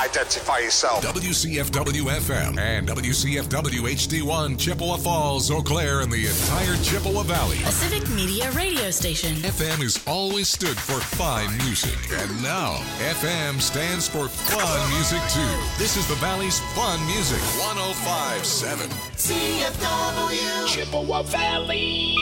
identify yourself. WCFW FM and WCFW HD1 Chippewa Falls, Eau Claire, and the entire Chippewa Valley. A civic media radio station. FM has always stood for fine music. And now, FM stands for fun music too. This is the Valley's fun music. 105.7 CFW Chippewa Valley.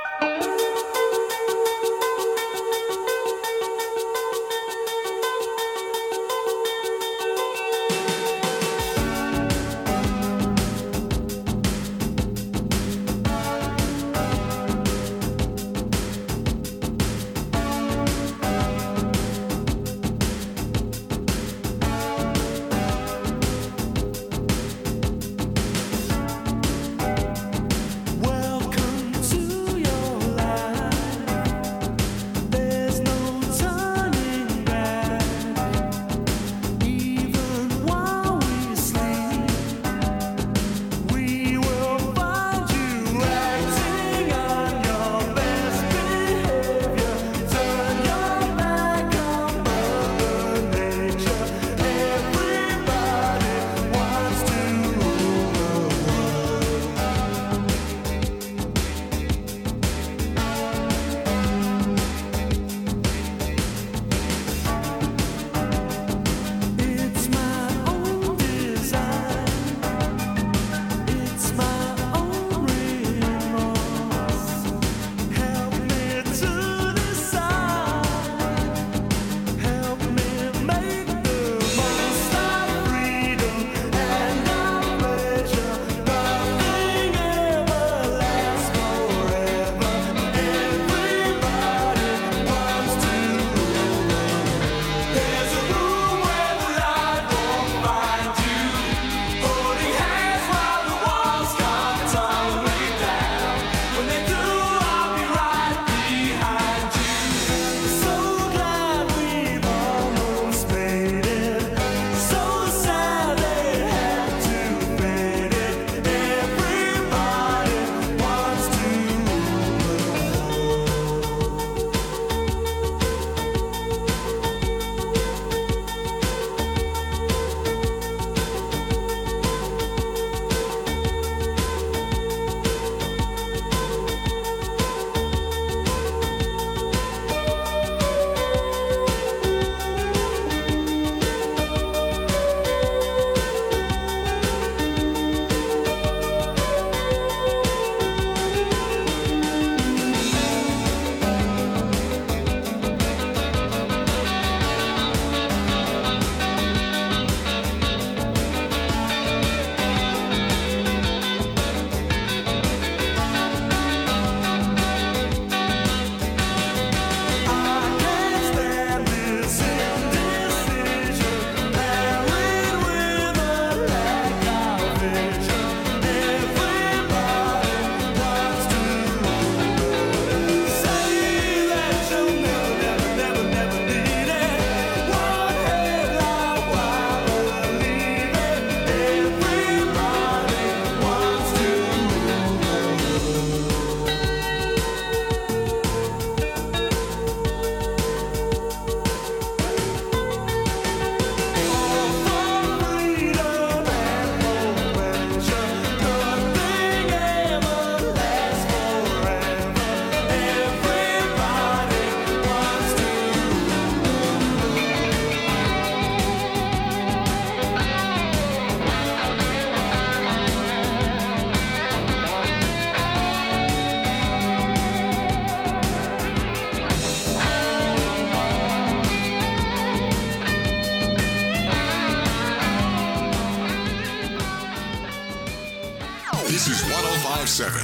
This is 105.7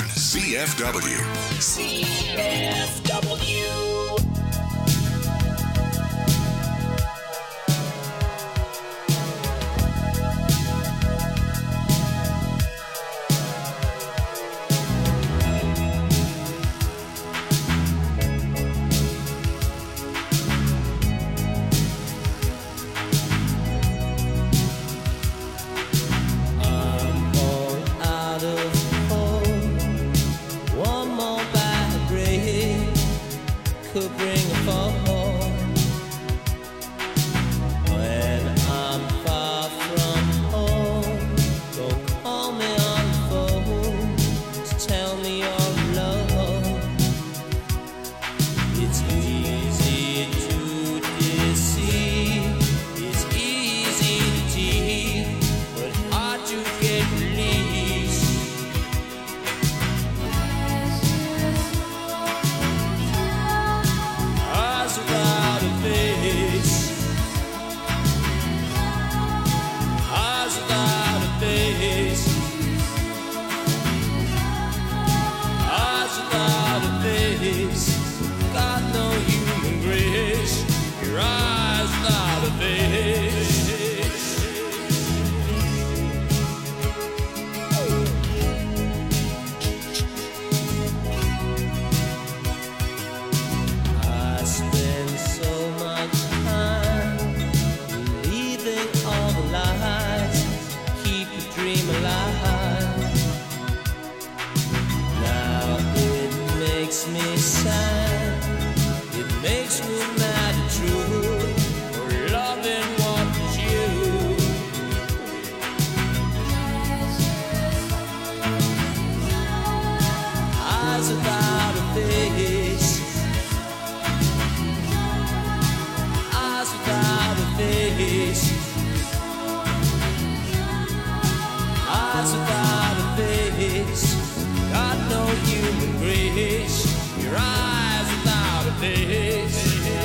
CFW. CFW. Could bring Eyes without a face. Eyes without a face. Eyes without a face. Got no human grace. Your eyes without a face.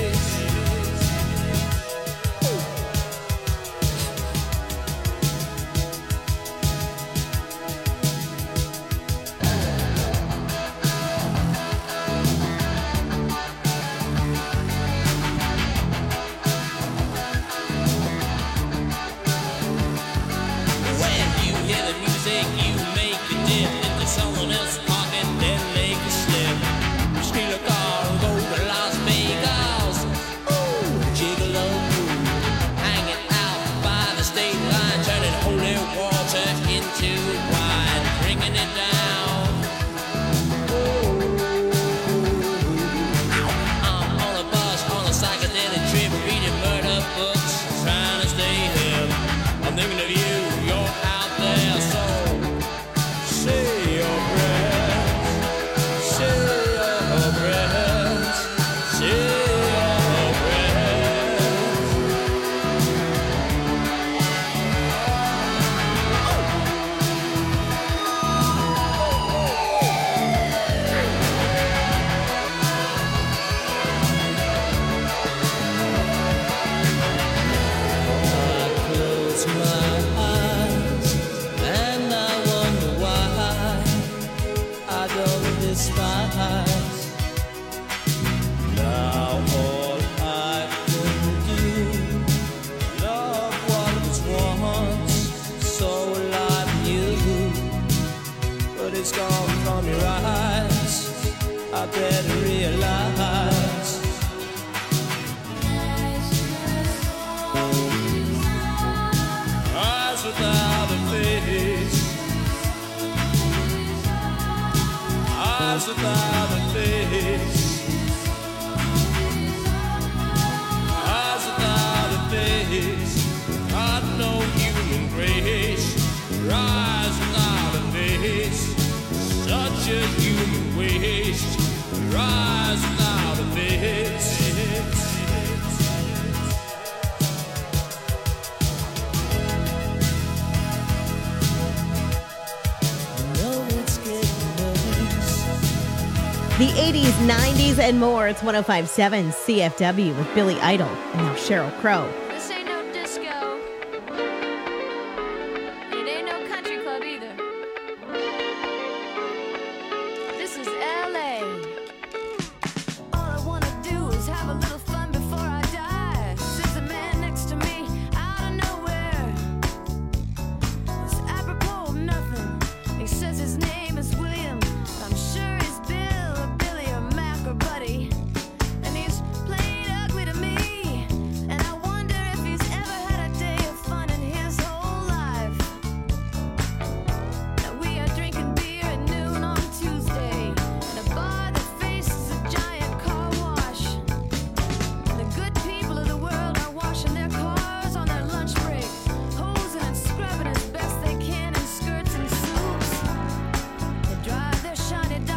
The 80s, 90s, and more. It's 105.7 CFW with Billy Idol and now Sheryl Crow. This ain't no disco. It ain't no country club either. This is LA. All I wanna do is have a little fun before I die. There's a man next to me out of nowhere. It's apropos of nothing. He says his name is William. I'm sure he's Bill or Billy or Mac or Buddy. And he's playing ugly to me. And I wonder if he's ever had a day of fun in his whole life. Now we are drinking beer at noon on Tuesday in a bar that faces a giant car wash. The good people of the world are washing their cars on their lunch break, hosing and scrubbing as best they can in skirts and suits. They drive their shiny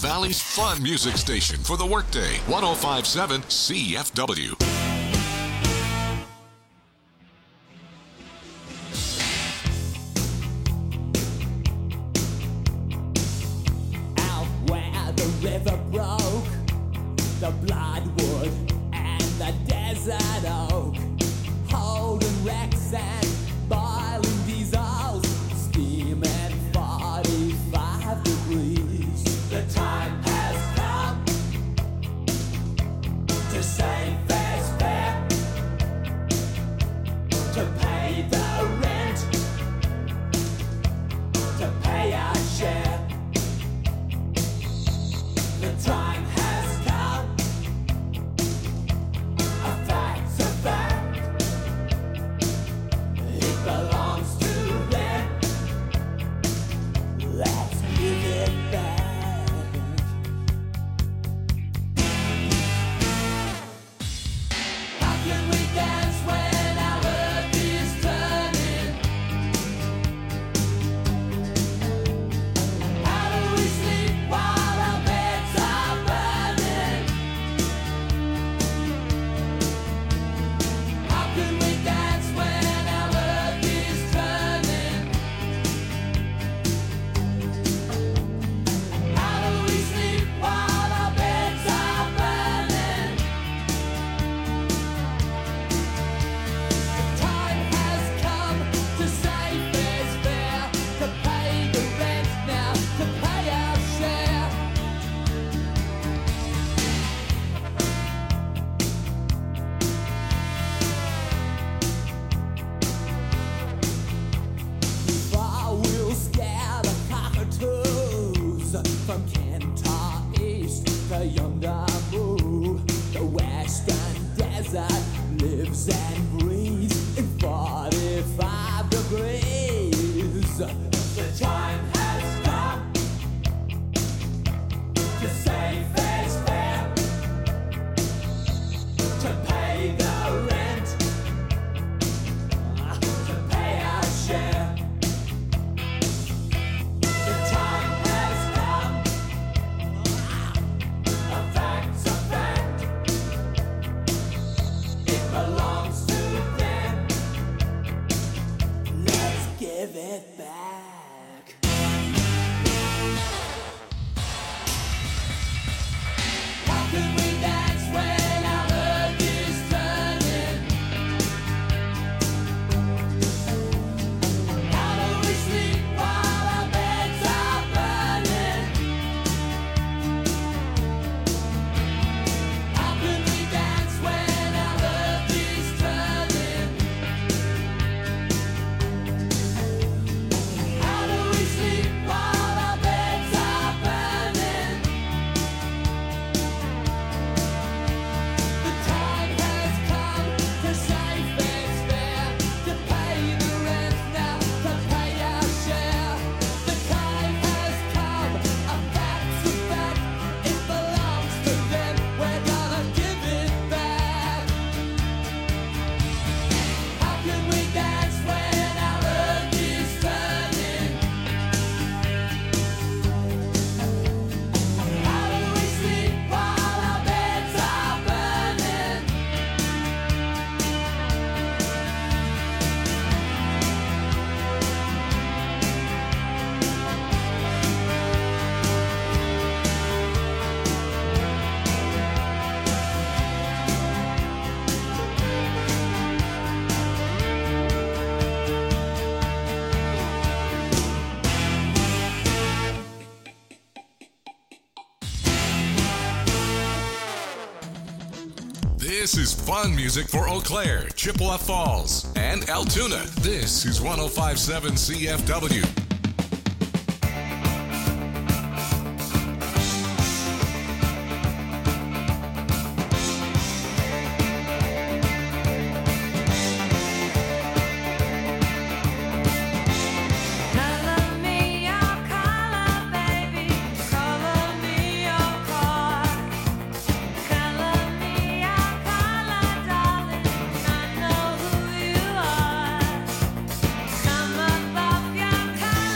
Valley's fun music station for the workday. 105.7 CFW. Out where the river broke, the bloodwood and the desert oak, holding wrecks and boiling diesels, steaming 45 degrees. The time has come to save fair's fare, to pay the rent, to pay our share. The time has come, a fact's a fact. It belongs to them. Let's give it back. How can we dance when our earth is turning? How do we sleep while our beds are burning? How can we dance when our earth is turning? How do we sleep while our beds are burning? The time has come to save fair's fair, to pay the rent now, to pay our share. Far we'll scare the cockatoos from Kentar East to yonder Moo. The western desert lives and breathes in 45 degrees. The time has come to save fair's fair, to pay the rent, to pay our share. The time has come, a fact's a fact. It belongs to them. Let's give it back. How can we dance when our earth is turning? How do we sleep while our beds are burning? How can we dance when our earth is turning? How do we sleep while our beds are burning? The time has come to save fair's fair, to pay the rent now, to pay our share. The time has come, a fact's a fact. It belongs to them. We're gonna give it back. How can we dance when our earth is turning? How do we sleep while our beds are burning? This is fun music for Eau Claire, Chippewa Falls, and Altoona. This is 105.7 CFW. Color me your color, baby. Color me your car. Color me your color, darling. I know who you are. Some above your color.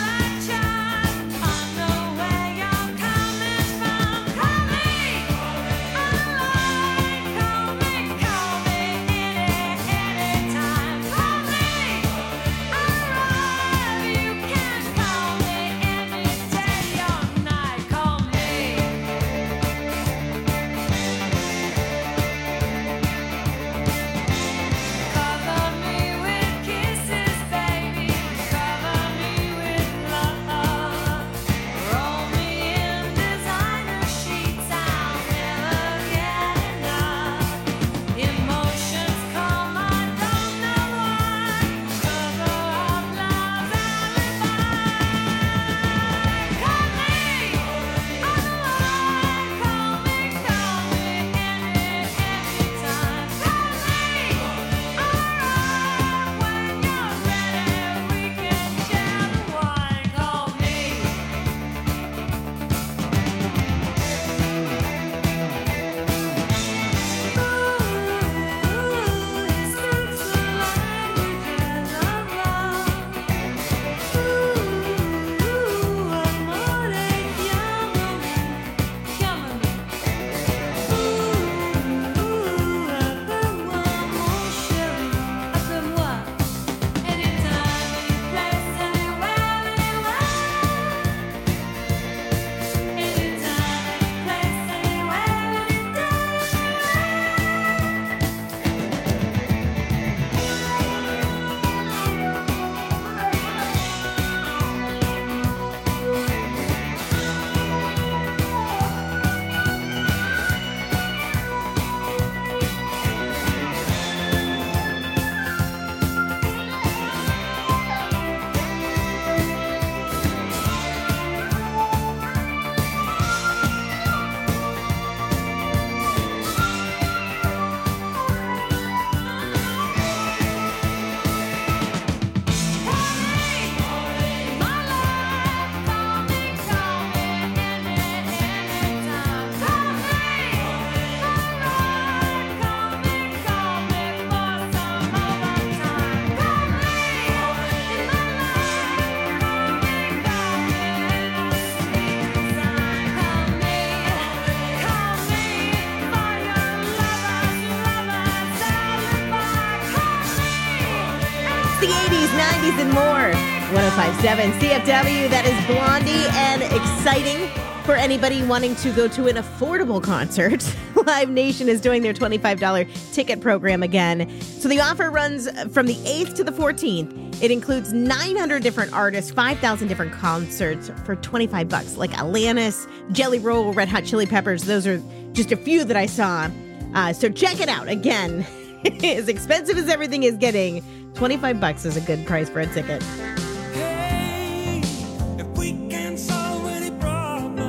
the 80s, 90s, and more. 105.7 CFW, that is Blondie, and exciting for anybody wanting to go to an affordable concert. Live Nation is doing their $25 ticket program again. So the offer runs from the 8th to the 14th. It includes 900 different artists, 5,000 different concerts for $25, like Alanis, Jelly Roll, Red Hot Chili Peppers. Those are just a few that I saw. So check it out. Again, as expensive as everything is getting, $25 is a good price for a ticket. Hey, if we can't solve any problem,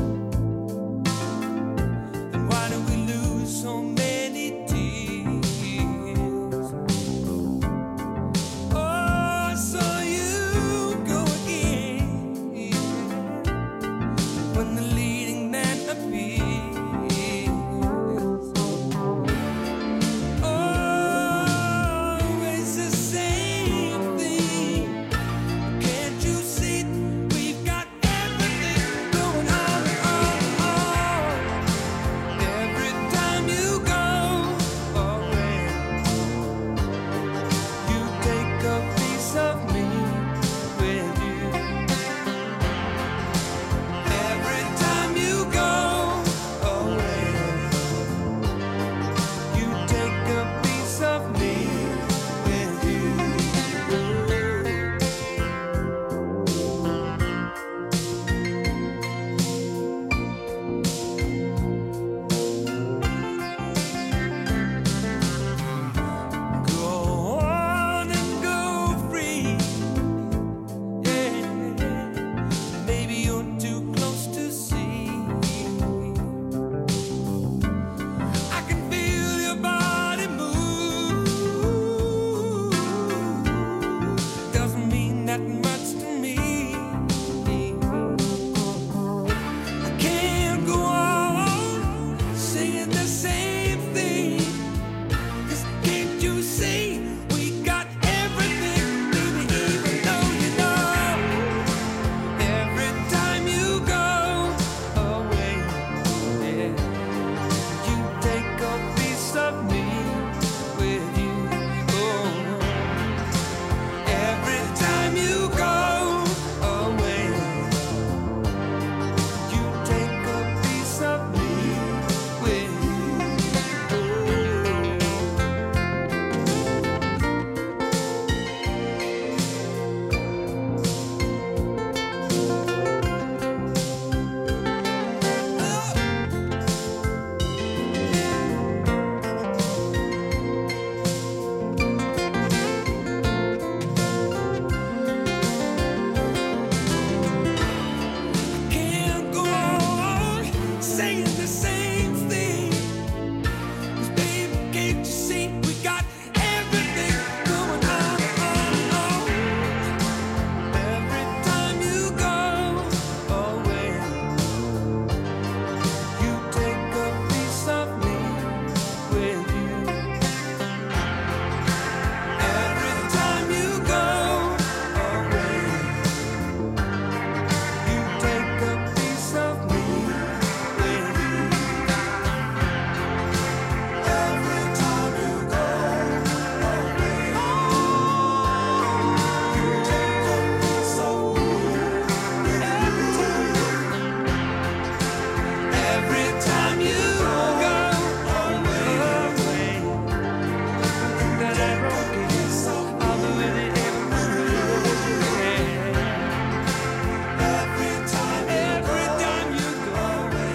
then why do we lose so many tears? Oh, so you go again when the leading man appears. Always the same thing. Can't you see we've got everything going on? Every time you go away, you take a piece of me with you. Every time you go away, you take a piece of me with you. Go on and go free. Yeah, maybe you're too close to see. I can feel your body move. Doesn't mean that much to me. I can't go on singing the same thing. 'Cause can't you see we got everything, baby, even though you know every time you go away, yeah, you take a piece of me with you. Oh, every time you go away, you take a piece of me with you. Can't go on saying the same thing. 'Cause baby, can't you see we got everything going on? Every time you go away, you take a piece of me with you. Every time you go away, you take a piece of me with you. Every time you go away, you take a piece of me. Every time you go away, that I broke it, I'll do it every time you go away.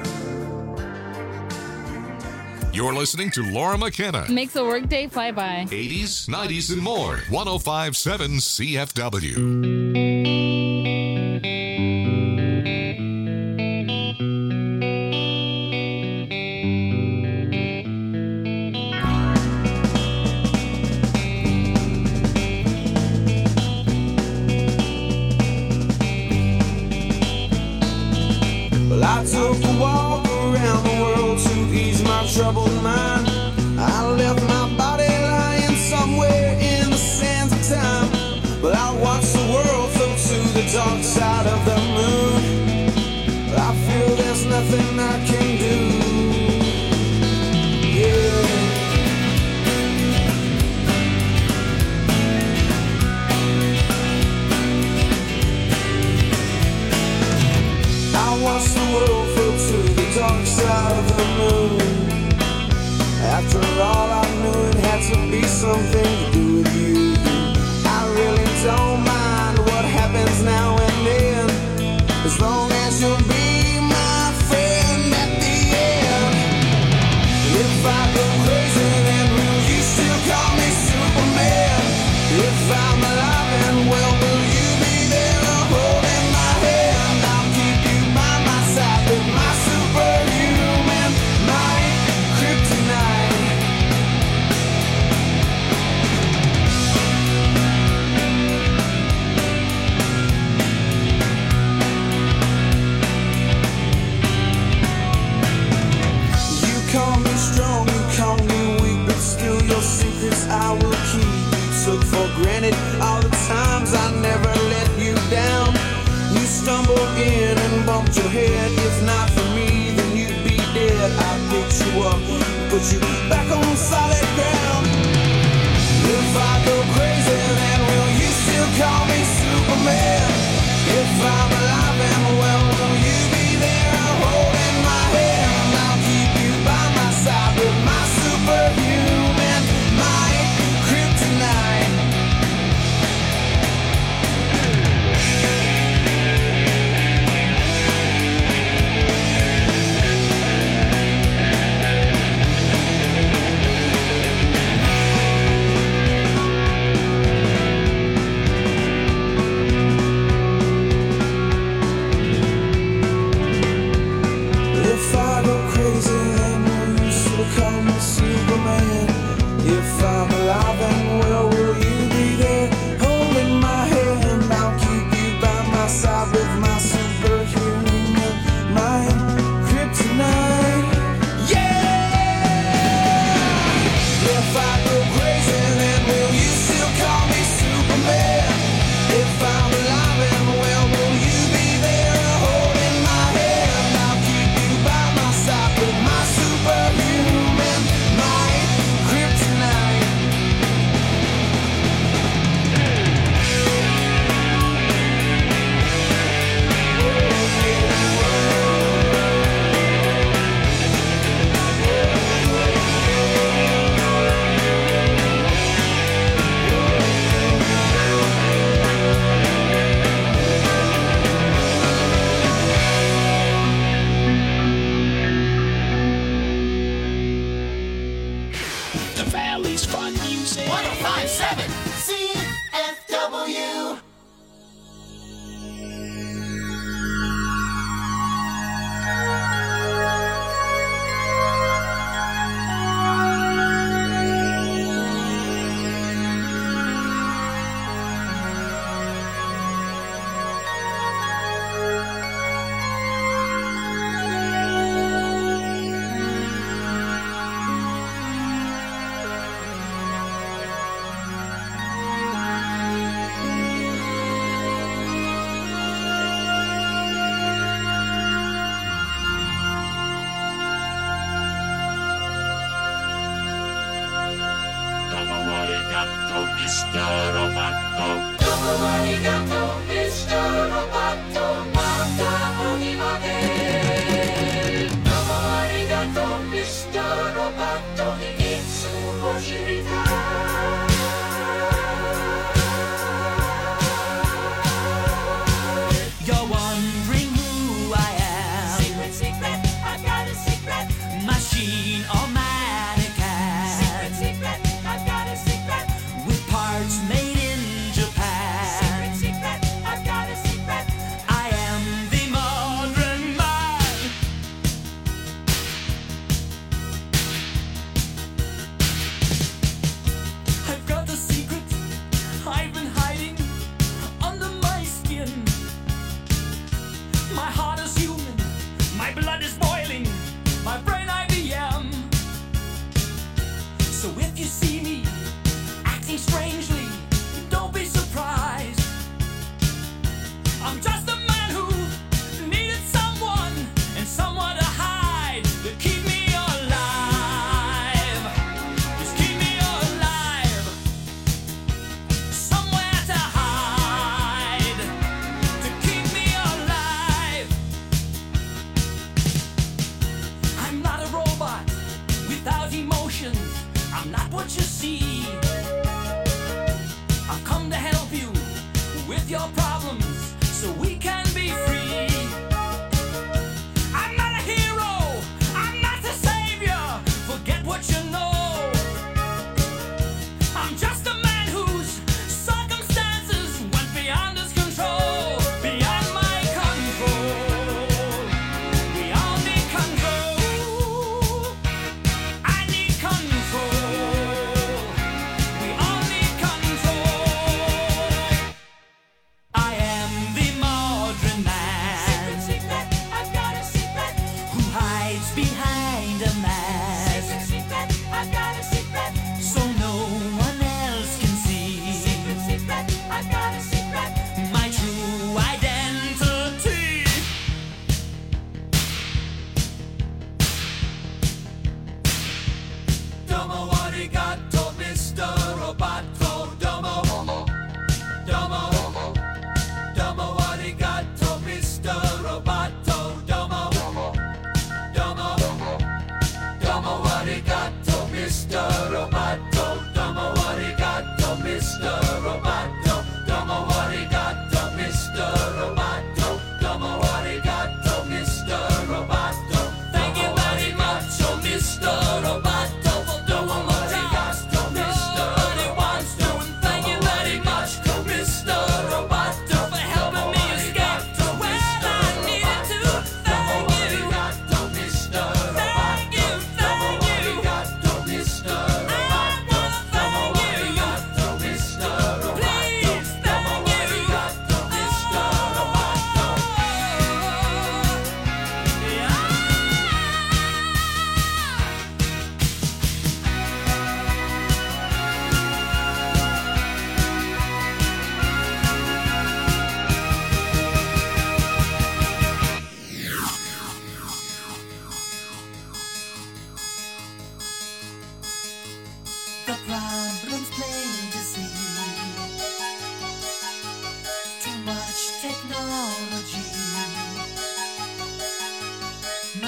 You're listening to Laura McKenna. Makes a workday fly by. 80s, 90s, and more. 105.7 CFW. Well, I took a walk around the world to ease my troubled mind. I left my body lying somewhere in the sands of time. But I watched the world float to the dark side of the moon. I feel there's nothing I can do. Yeah. After all, I knew it had to be something to do with you. I really don't mind what happens now and then, as long as you'll be my friend at the end. If I go crazy, then will you still call me Superman? If I'm alive and well, will you be there holding my hand? I'll keep you by my side with my superhuman, my kryptonite. You call me strong, you call me weak, but still your secrets I will keep. Took for granted all the times I never let you down. You stumbled in and bumped your head. If not for me, then you'd be dead. I picked you up, put you back on solid ground. If I go crazy, then will you still call me Superman? If I'm alive and well, will you be there holding my hand? I'll keep you by my side with my superhuman, my kryptonite. If I go crazy, then will you still call me Superman? If I'm alive and well, will you be there holding my hand? I'll keep you by my side with my superhuman, my kryptonite. Yeah! If I go crazy, then will you still call me Superman? If I'm alive and well, will you be there holding my hand? I'll keep you by my side with my superhuman, my kryptonite. The Valley's Fun Music. 1057 CFW. You're wondering who I am. Secret, secret, I've got a secret. Machine or mannequin. Secret, secret, I've got a secret. With parts made in Japan. Secret, secret, I've got a secret. I am the modern man. I've got the secret I've been hiding under my skin. My heart is human, my blood is boiling, my brain IBM. So if you see me acting strangely, don't be surprised. I'm just a man who needed someone and someone to hide, to keep me alive. Just keep me alive. Somewhere to hide, to keep me alive. I'm not a robot.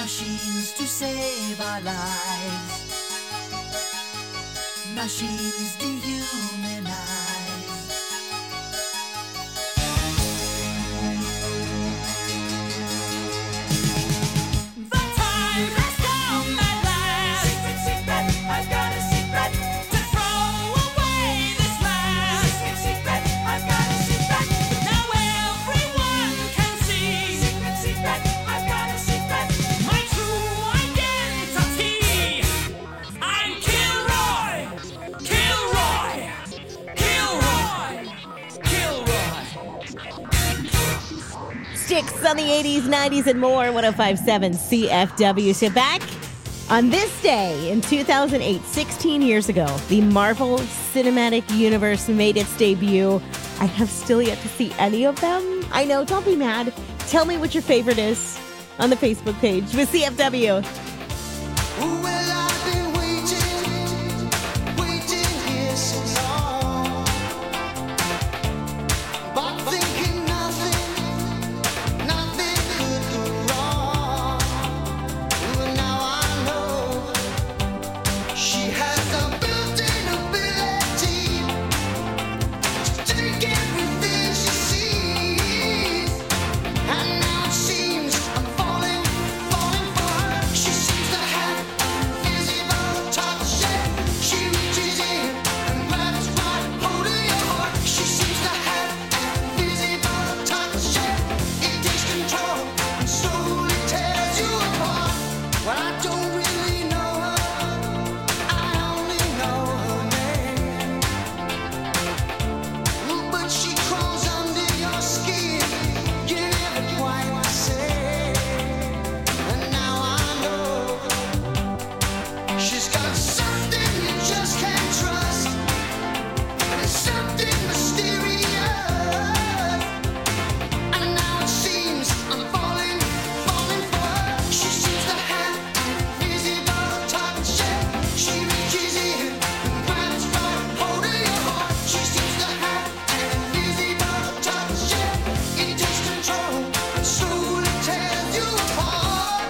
Machines to save our lives. Machines dehumanize. The time has come at last. Secret, secret, I've got a secret to throw away this last. Secret, secret, I've got a secret. Now everyone can see. Secret, secret, I've got a secret. My true identity. I'm Kilroy. Kilroy. Kilroy. Kilroy. Sticks on the 80s, 90s, and more. 105.7 CFW. So back on this day in 2008, 16 years ago, the Marvel Cinematic Universe made its debut. I have still yet to see any of them. I know, don't be mad. Tell me what your favorite is on the Facebook page with CFW. Well, I've been waiting here so long, but thinking nothing could go wrong. Well, now I know she has the built-in ability to take everything she sees, and now it seems I'm falling for her. She seems to have invisible touch. She reaches in and grabs right hold of your heart. She seems to have invisible touch. It takes control and slowly tears you apart. Well, I don't really know her. I only know her name. But she crawls under your skin. You never quite the same. And now I know she's got something you just can't trust. And it's something mysterious. And now it seems I'm falling for her. She seems to have invisible touch. She reaches in and grabs right hold of your heart. She seems to have invisible touch. It takes control and slowly tears you apart.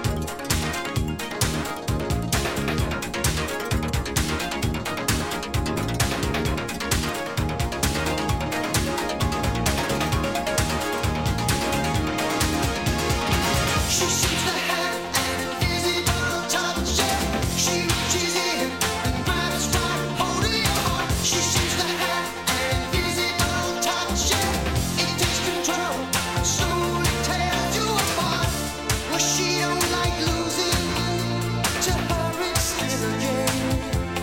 She seems to have invisible touch. She reaches in and grabs right hold of your heart. She seems to have invisible touch. It takes control and slowly tears you apart. Well, she don't like losing. To her it's still a game.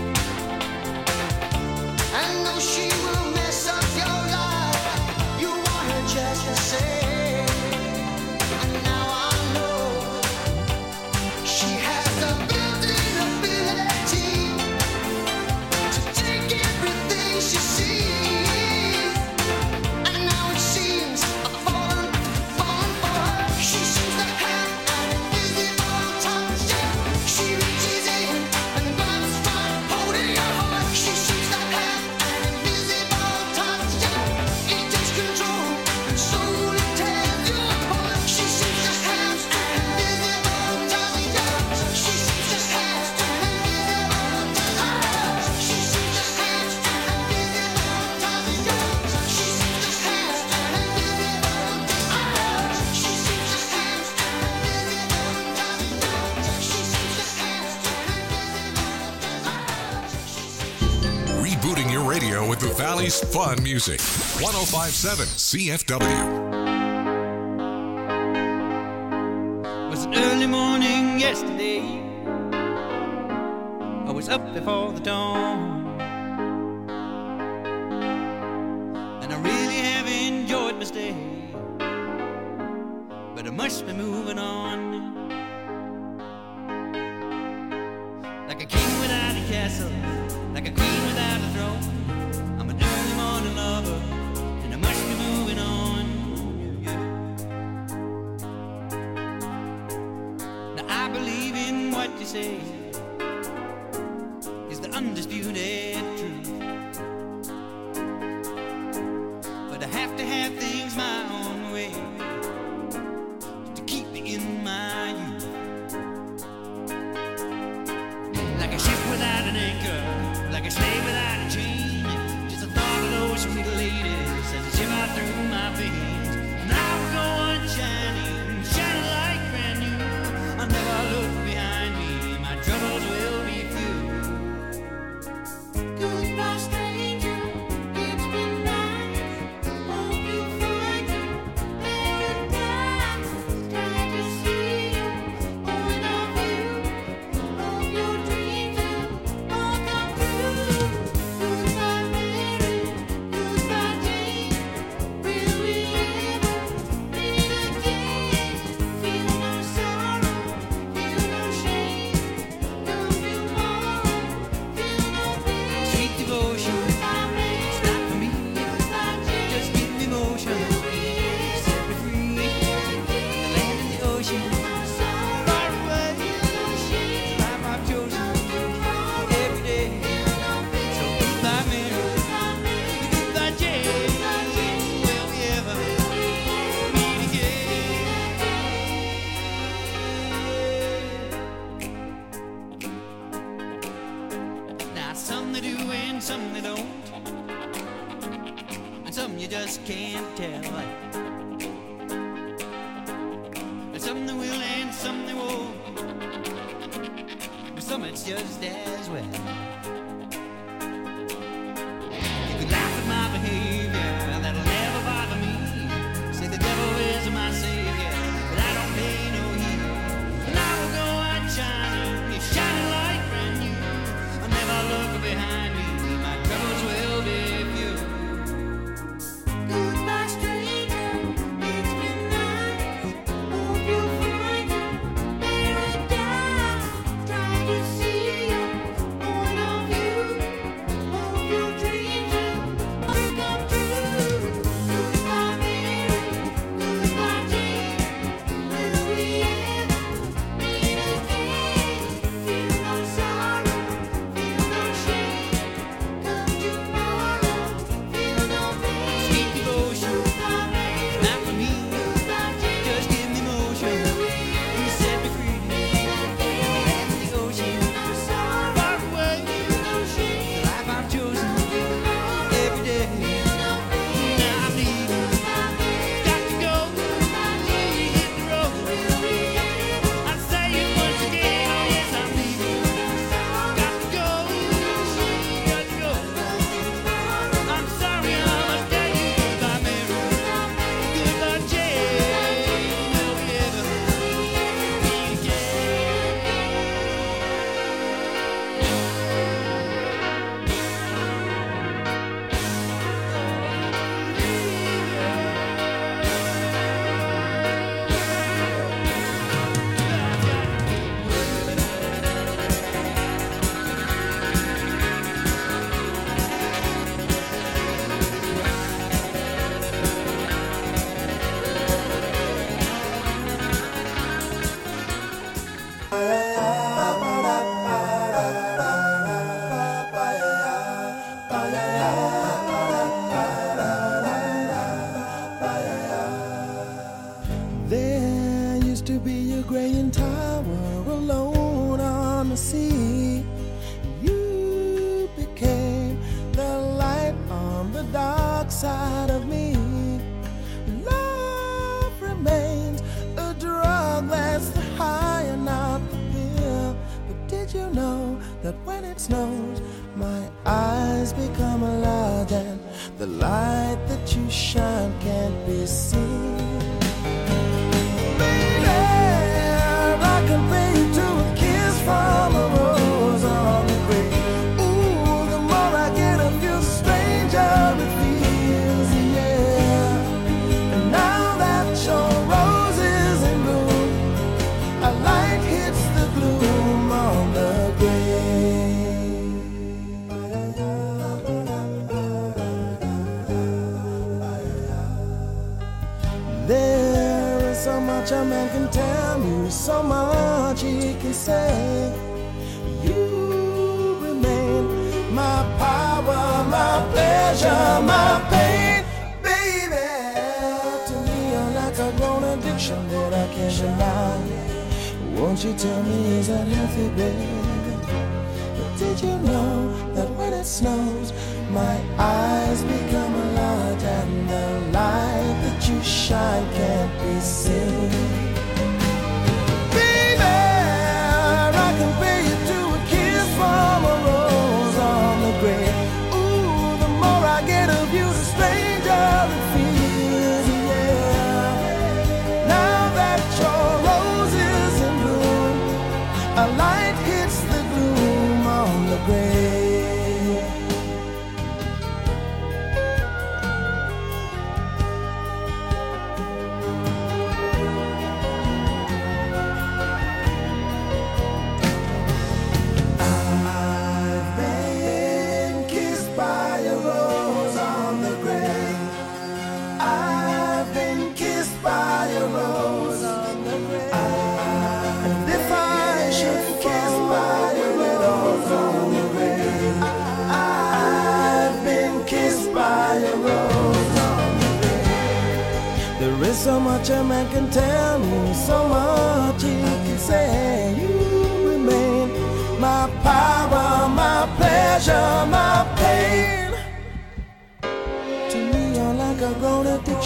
And though she will mess up your life, you want her just the same. And now I know she has the built-in ability to take everything she sees. And now it seems I'm falling for her. She seems to have an invisible touch. She reaches in and grabs right hold of your heart. She seems to have an invisible touch. It takes control and slowly tears you apart. She seems to have an invisible touch. She seems to have an invisible touch. She seems to have an invisible touch. She seems to have an invisible touch. She seems to have an invisible touch. She seems to have an invisible touch. Rebooting your radio with the Valley's fun music. 1057 CFW. It was an early morning yesterday. I was up before the dawn, and I really have enjoyed my stay, but I must be moving on. Like a king without a castle, like a queen without a throne. I'm an early morning lover, and I must be moving on. Yeah. Now I believe in what you say is the undisputed truth, but I have to have things my own way to keep me in my youth. something you just can't tell. There's something that will and something that won't. But some it's just as well. You can laugh at my behavior, that'll never bother me. Say the devil is my savior, but I don't pay no heed. And I will go out shining, it's shining like brand new. I'll never look behind me, my troubles will be few. Goodbye, stranger. It's midnight. Hope you'll find a paradise. Try to see you, point of view. Hope your dreams will come true. Goodbye, Mary. Goodbye, Jane. Will we ever meet again? Feel no sorrow, feel no shame. Come tomorrow, feel no pain. Sweet devotion, not for me, just give me motion. You set me free, let the ocean far away. The life I've chosen every day. Now I'm leaving, got to go, hit the road. I say it once again, yes I'm leaving, got to go, got to go. I'm sorry I must tell you goodbye, Mary, goodbye, Jane. Will we ever meet There used to be a graying tower alone on the sea. You became the light on the dark side of me. Love remains a drug that's the high and not the pill. But did you know that when it snows, my eyes become large and the light that you shine can't be seen? I can pay you to a kiss from a rose on the grave. Ooh, the more I get of you, the stranger it feels, yeah. And now that your rose is in bloom, a light hits the gloom on the grave. There is so much a man can tell me, so much he can say. You remain my power, my pleasure, my pain, baby. To me, you're like a grown addiction that I can't deny. Won't you tell me, is that healthy, baby? But did you know that when it snows, my eyes become large and the light that you shine can't be seen? Baby, I can pay you to a kiss from a rose on the grave. Ooh, the more I get of you, the stranger it feels, yeah. Now that your rose is in bloom, a light hits the gloom on the grave. I've been kissed by a rose on the grave. I've been kissed by a rose on the grave. And if I should kiss by a rose on the grave, I've been kissed by a rose on the grave. There is so much a man can tell me, so much he can say. You remain my power, my pleasure, my pain. To me, you're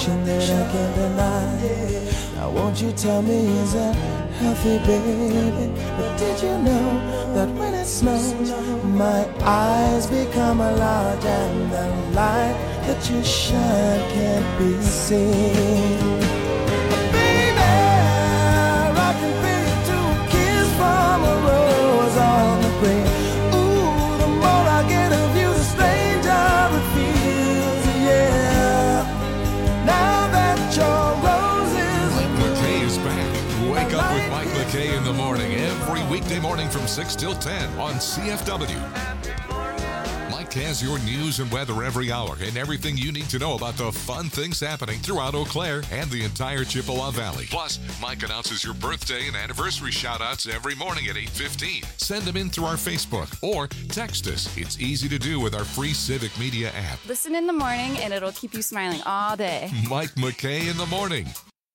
connection that I can't deny. Now won't you tell me, is that healthy, baby? But did you know that when it snows, my eyes become a large and the light that you shine can't be seen? Baby, I can feel you to a kiss from a rose on the grave. Ooh, the more I get of you, the stranger it feels, yeah. Now that your roses Mike McKay is back. Wake up with Mike McKay in the morning every weekday morning from 6 till 10 on CFW. Mike has your news and weather every hour and everything you need to know about the fun things happening throughout Eau Claire and the entire Chippewa Valley. Plus, Mike announces your birthday and anniversary shout-outs every morning at 8:15. Send them in through our Facebook or text us. It's easy to do with our free Civic Media app. Listen in the morning and it'll keep you smiling all day. Mike McKay in the morning.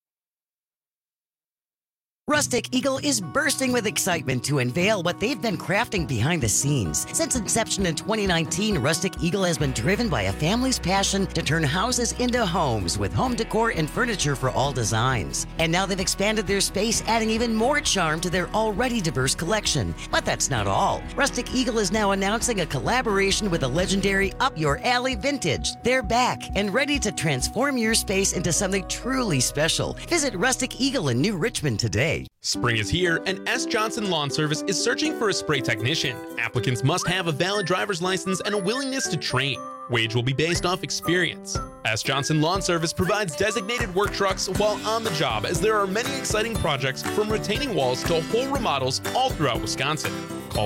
Rustic Eagle is bursting with excitement to unveil what they've been crafting behind the scenes. Since inception in 2019, Rustic Eagle has been driven by a family's passion to turn houses into homes with home decor and furniture for all designs. And now they've expanded their space, adding even more charm to their already diverse collection. But that's not all. Rustic Eagle is now announcing a collaboration with the legendary Up Your Alley Vintage. They're back and ready to transform your space into something truly special. Visit Rustic Eagle in New Richmond today. Spring is here, and S. Johnson Lawn Service is searching for a spray technician. Applicants must have a valid driver's license and a willingness to train. Wage will be based off experience. S. Johnson Lawn Service provides designated work trucks while on the job, as there are many exciting projects from retaining walls to whole remodels all throughout Wisconsin. Call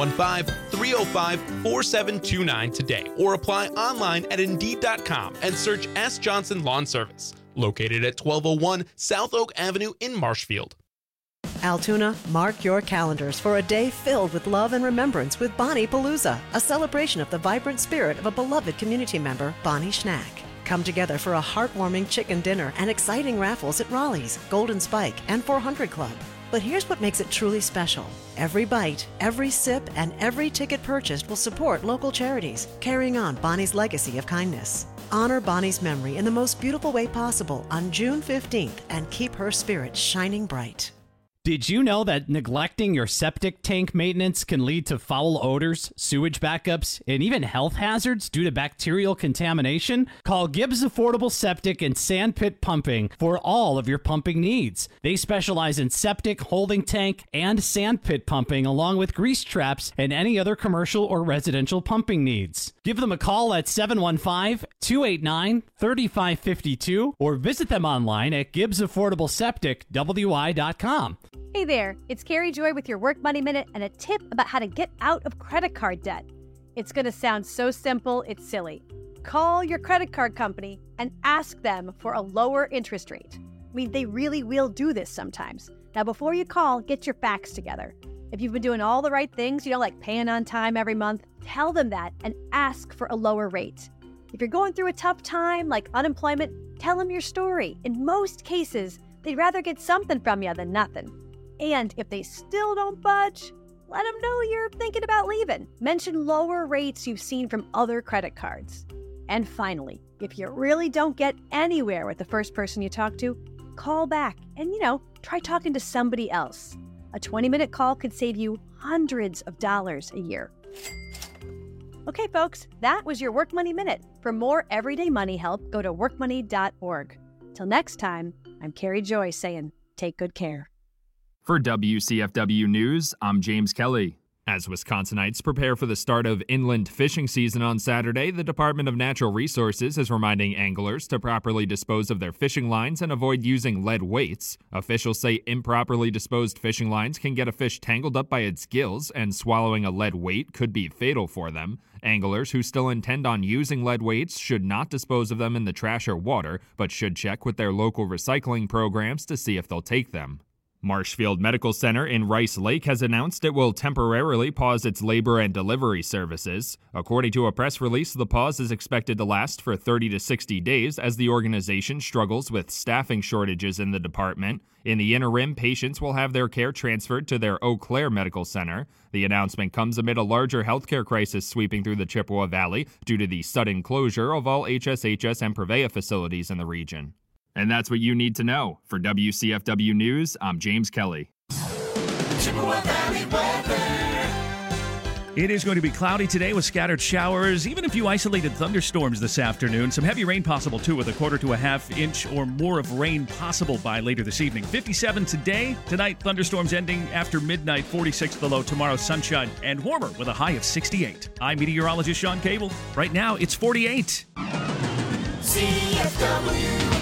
715-305-4729 today or apply online at Indeed.com and search S. Johnson Lawn Service, located at 1201 South Oak Avenue in Marshfield. Altoona, mark your calendars for a day filled with love and remembrance with Bonnie Palooza, a celebration of the vibrant spirit of a beloved community member, Bonnie Schnack. Come together for a heartwarming chicken dinner and exciting raffles at Raleigh's, Golden Spike, and 400 Club. But here's what makes it truly special. Every bite, every sip, and every ticket purchased will support local charities, carrying on Bonnie's legacy of kindness. Honor Bonnie's memory in the most beautiful way possible on June 15th and keep her spirit shining bright. Did you know that neglecting your septic tank maintenance can lead to foul odors, sewage backups, and even health hazards due to bacterial contamination? Call Gibbs Affordable Septic and Sandpit Pumping for all of your pumping needs. They specialize in septic, holding tank, and sandpit pumping, along with grease traps and any other commercial or residential pumping needs. Give them a call at 715-289-3552 or visit them online at GibbsAffordableSepticWI.com. Hey there, it's Carrie Joy with your Work Money Minute and a tip about how to get out of credit card debt. It's going to sound so simple, it's silly. Call your credit card company and ask them for a lower interest rate. I mean, they really will do this sometimes. Now, before you call, get your facts together. If you've been doing all the right things, like paying on time every month, tell them that and ask for a lower rate. If you're going through a tough time, like unemployment, tell them your story. In most cases, they'd rather get something from you than nothing. And if they still don't budge, let them know you're thinking about leaving. Mention lower rates you've seen from other credit cards. And finally, if you really don't get anywhere with the first person you talk to, call back and, try talking to somebody else. A 20-minute call could save you hundreds of dollars a year. Okay, folks, that was your Work Money Minute. For more everyday money help, go to workmoney.org. Till next time, I'm Carrie Joy saying, take good care. For WCFW News, I'm James Kelly. As Wisconsinites prepare for the start of inland fishing season on Saturday, the Department of Natural Resources is reminding anglers to properly dispose of their fishing lines and avoid using lead weights. Officials say improperly disposed fishing lines can get a fish tangled up by its gills, and swallowing a lead weight could be fatal for them. Anglers who still intend on using lead weights should not dispose of them in the trash or water, but should check with their local recycling programs to see if they'll take them. Marshfield Medical Center in Rice Lake has announced it will temporarily pause its labor and delivery services. According to a press release, the pause is expected to last for 30 to 60 days as the organization struggles with staffing shortages in the department. In the interim, patients will have their care transferred to their Eau Claire Medical Center. The announcement comes amid a larger healthcare crisis sweeping through the Chippewa Valley due to the sudden closure of all HSHS and Prevea facilities in the region. And that's what you need to know. For WCFW News, I'm James Kelly. Chippewa Valley weather. It is going to be cloudy today with scattered showers, even a few isolated thunderstorms this afternoon. Some heavy rain possible, too, with a quarter to a half inch or more of rain possible by later this evening. 57 today. Tonight, thunderstorms ending after midnight, 46 the low. Tomorrow, sunshine and warmer with a high of 68. I'm meteorologist Sean Cable. Right now, it's 48. CFW.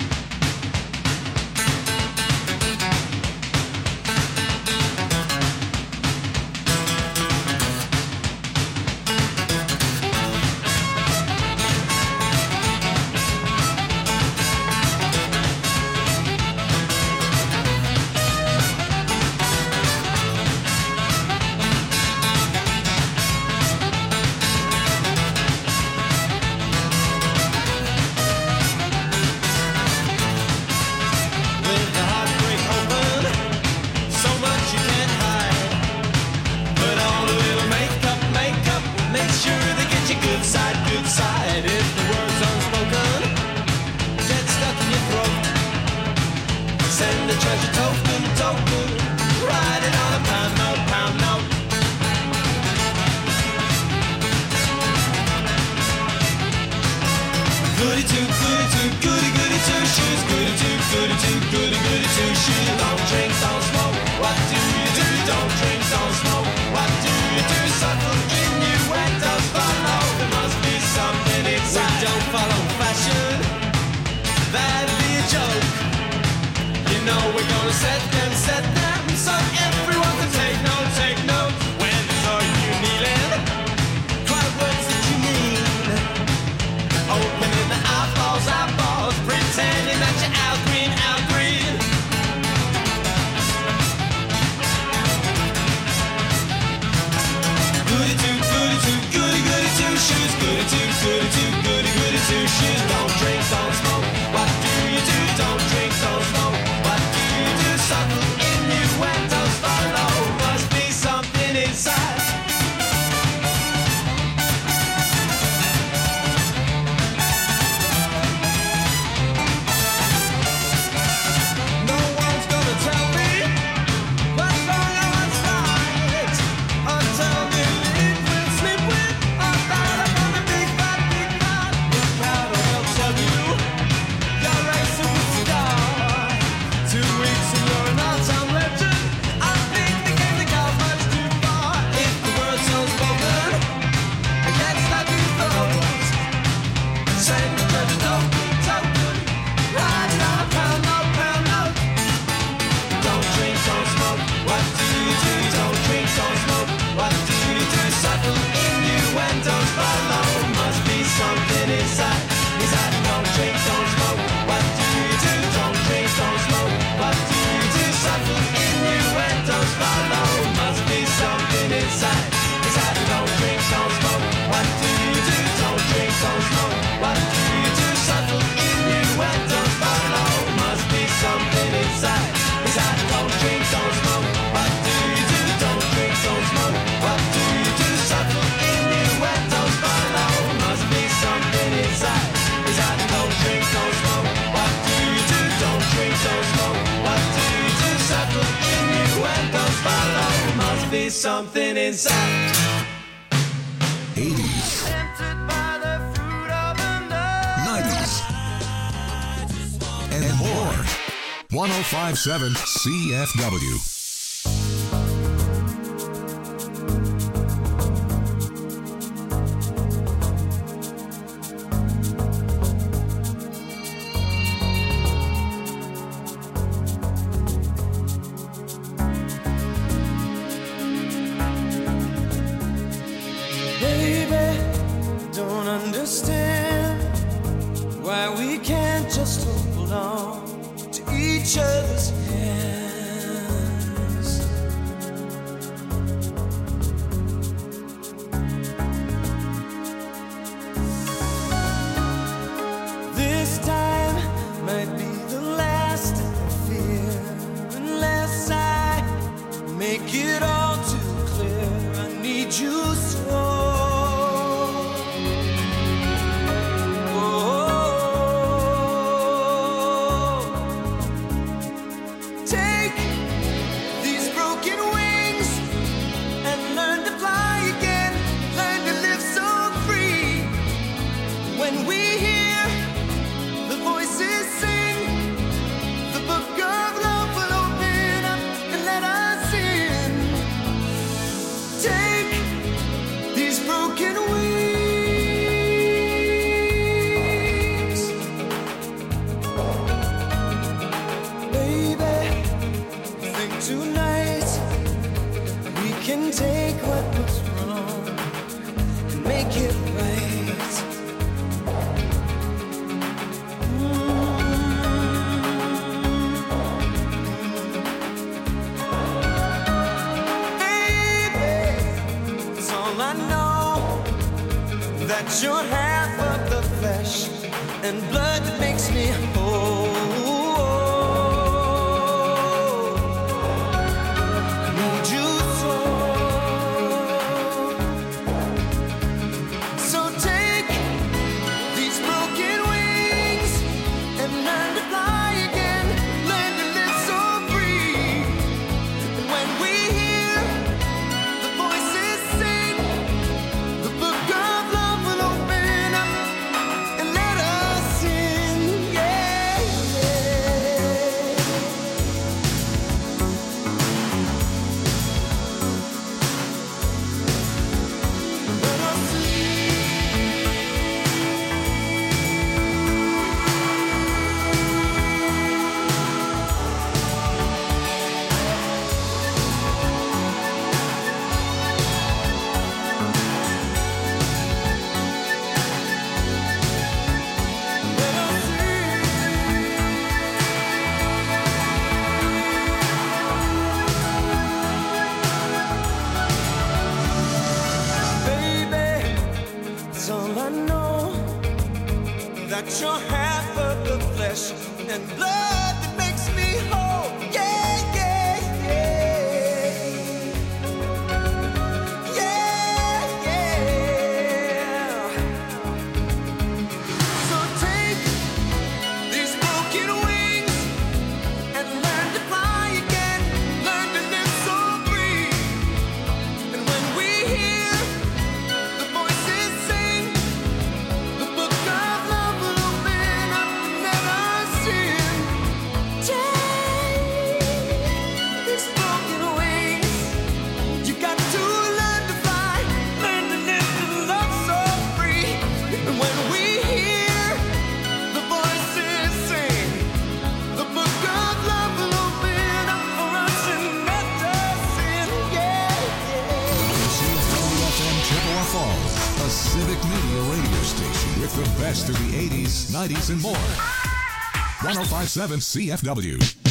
Something inside. 80s. 90s. And more. 105.7 CFW. Just hold on to each other's hand. when we hear the voices sing, the book of love will open up and let us in. Take these broken wings, baby. Think tonight we can take what was wrong and make it right. Baby, it's all I know, that you're half of the flesh and blood that makes me whole. I need you so. So take these broken wings and learn to fly again. Learn to live so free. And when we hear the voices sing, the book of love will open up and let us in. Yeah, let us baby, it's all I know, that you're half of the flesh and blood that makes me whole. Yeah, yeah, yeah. Yeah, yeah. So take these broken wings and learn to fly again. Learn to live so free. And when we hear the voices sing, the book of love will open up and let us in. Take these broken wings. You got to learn to fly, learn to live and love so free. And when we hear the voices sing, the book of love will open up for us and let us in. Yeah, CFWFM Chippewa Falls, a civic media radio station with the best of the 80s, 90s, and more. 105.7 CFW.